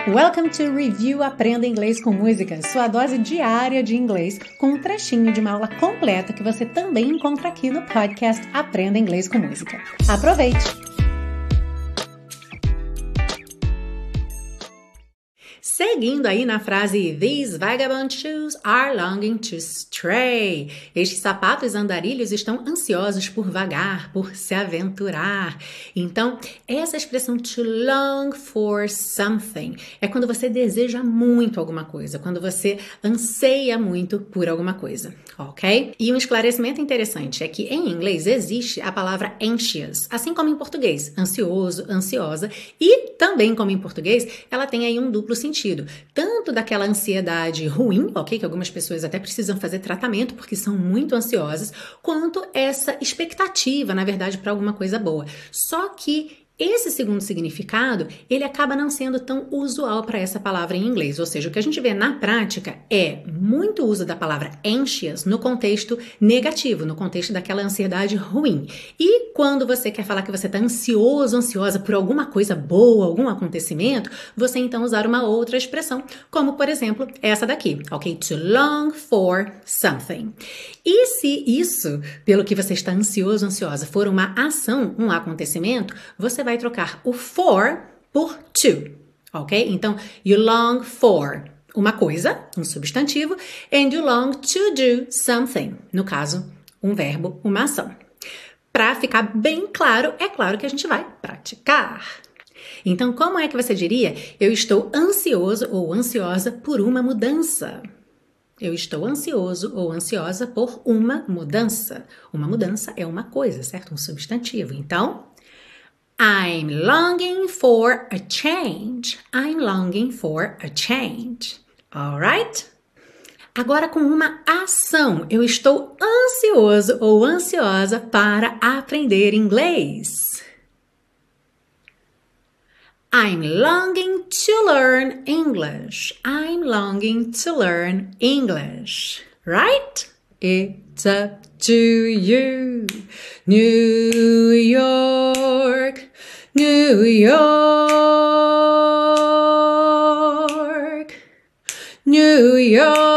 Welcome to Review Aprenda Inglês com Música, sua dose diária de inglês com um trechinho de uma aula completa que você também encontra aqui no podcast Aprenda Inglês com Música. Aproveite! Seguindo aí na frase These vagabond shoes are longing to stray. Estes sapatos andarilhos estão ansiosos por vagar, por se aventurar. Então, essa expressão to long for something é quando você deseja muito alguma coisa, quando você anseia muito por alguma coisa, ok? E um esclarecimento interessante é que em inglês existe a palavra anxious, assim como em português, ansioso, ansiosa, e também como em português, ela tem aí um duplo sentido. Tanto daquela ansiedade ruim, ok? Que algumas pessoas até precisam fazer tratamento porque são muito ansiosas, quanto essa expectativa, na verdade, para alguma coisa boa. Só que esse segundo significado, ele acaba não sendo tão usual para essa palavra em inglês. Ou seja, o que a gente vê na prática é muito uso da palavra anxious no contexto negativo, no contexto daquela ansiedade ruim. E quando você quer falar que você está ansioso, ansiosa por alguma coisa boa, algum acontecimento, você então usar uma outra expressão, como por exemplo essa daqui, ok? To long for something. E se isso, pelo que você está ansioso, ansiosa, for uma ação, um acontecimento, você vai trocar o for por to, ok? Então, you long for uma coisa, um substantivo, and you long to do something. No caso, um verbo, uma ação. Para ficar bem claro, é claro que a gente vai praticar. Então, como é que você diria? Eu estou ansioso ou ansiosa por uma mudança. Eu estou ansioso ou ansiosa por uma mudança. Uma mudança é uma coisa, certo? Um substantivo. Então, I'm longing for a change. I'm longing for a change. Alright? Agora com uma ação. Eu estou ansioso ou ansiosa para aprender inglês. I'm longing to learn English. I'm longing to learn English. Right? It's up to you. New York, New York, New York.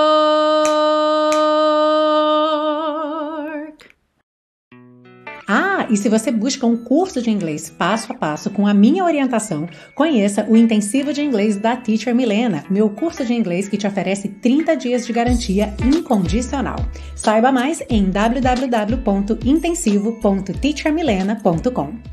E se você busca um curso de inglês passo a passo com a minha orientação, conheça o Intensivo de Inglês da Teacher Milena, meu curso de inglês que te oferece 30 dias de garantia incondicional. Saiba mais em www.intensivo.teachermilena.com.